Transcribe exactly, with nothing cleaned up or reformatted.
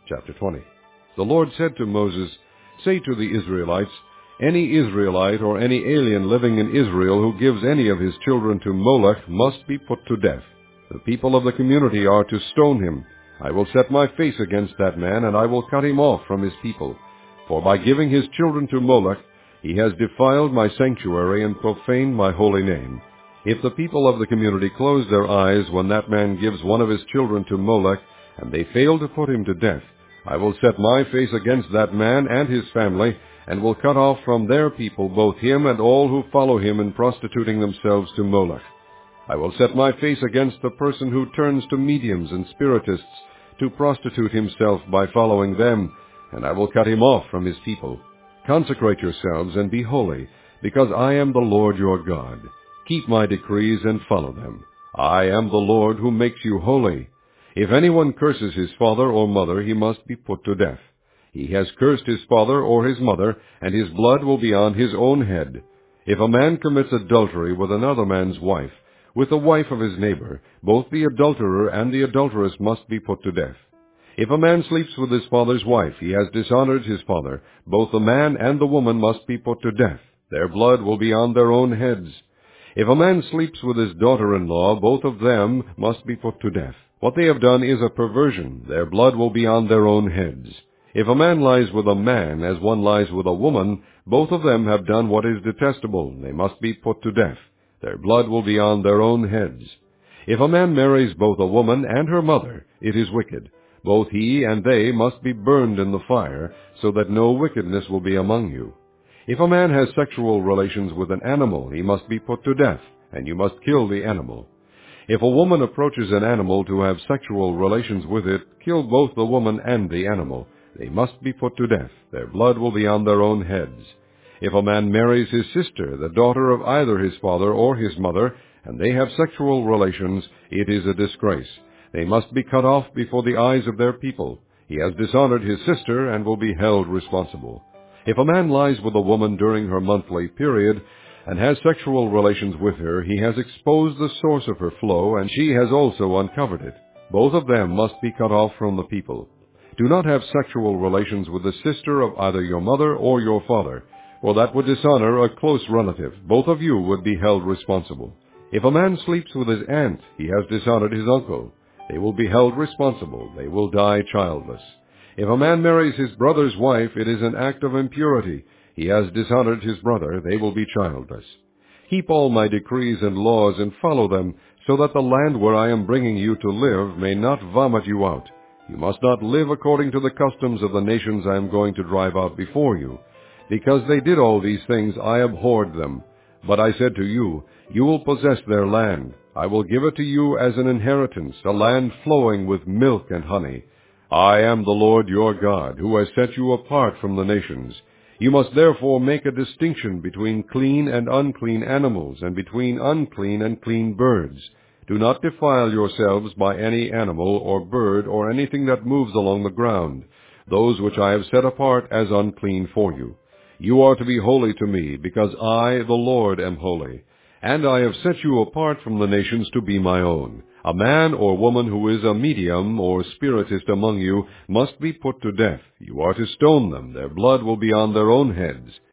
Chapter twenty. The Lord said to Moses, Say to the Israelites, Any Israelite or any alien living in Israel who gives any of his children to Molech must be put to death. The people of the community are to stone him. I will set my face against that man, and I will cut him off from his people. For by giving his children to Molech, he has defiled my sanctuary and profaned my holy name. If the people of the community close their eyes when that man gives one of his children to Molech, and they fail to put him to death, I will set my face against that man and his family, and will cut off from their people both him and all who follow him in prostituting themselves to Molech. I will set my face against the person who turns to mediums and spiritists to prostitute himself by following them, and I will cut him off from his people. Consecrate yourselves and be holy, because I am the Lord your God. Keep my decrees and follow them. I am the Lord who makes you holy. If anyone curses his father or mother, he must be put to death. He has cursed his father or his mother, and his blood will be on his own head. If a man commits adultery with another man's wife, with the wife of his neighbor, both the adulterer and the adulteress must be put to death. If a man sleeps with his father's wife, he has dishonored his father. Both the man and the woman must be put to death. Their blood will be on their own heads. If a man sleeps with his daughter-in-law, both of them must be put to death. What they have done is a perversion. Their blood will be on their own heads. If a man lies with a man as one lies with a woman, both of them have done what is detestable. They must be put to death. Their blood will be on their own heads. If a man marries both a woman and her mother, it is wicked. Both he and they must be burned in the fire, so that no wickedness will be among you. If a man has sexual relations with an animal, he must be put to death, and you must kill the animal. If a woman approaches an animal to have sexual relations with it, kill both the woman and the animal. They must be put to death. Their blood will be on their own heads. If a man marries his sister, the daughter of either his father or his mother, and they have sexual relations, it is a disgrace. They must be cut off before the eyes of their people. He has dishonored his sister and will be held responsible. If a man lies with a woman during her monthly period and has sexual relations with her, he has exposed the source of her flow, and she has also uncovered it. Both of them must be cut off from the people. Do not have sexual relations with the sister of either your mother or your father, for that would dishonor a close relative. Both of you would be held responsible. If a man sleeps with his aunt, he has dishonored his uncle. They will be held responsible. They will die childless. If a man marries his brother's wife, it is an act of impurity. He has dishonored his brother. They will be childless. Keep all my decrees and laws and follow them, so that the land where I am bringing you to live may not vomit you out. You must not live according to the customs of the nations I am going to drive out before you. Because they did all these things, I abhorred them. But I said to you, You will possess their land. I will give it to you as an inheritance, a land flowing with milk and honey. I am the Lord your God, who has set you apart from the nations. You must therefore make a distinction between clean and unclean animals, and between unclean and clean birds. Do not defile yourselves by any animal or bird or anything that moves along the ground, those which I have set apart as unclean for you. You are to be holy to me, because I, the Lord, am holy. And I have set you apart from the nations to be my own. A man or woman who is a medium or spiritist among you must be put to death. You are to stone them. Their blood will be on their own heads.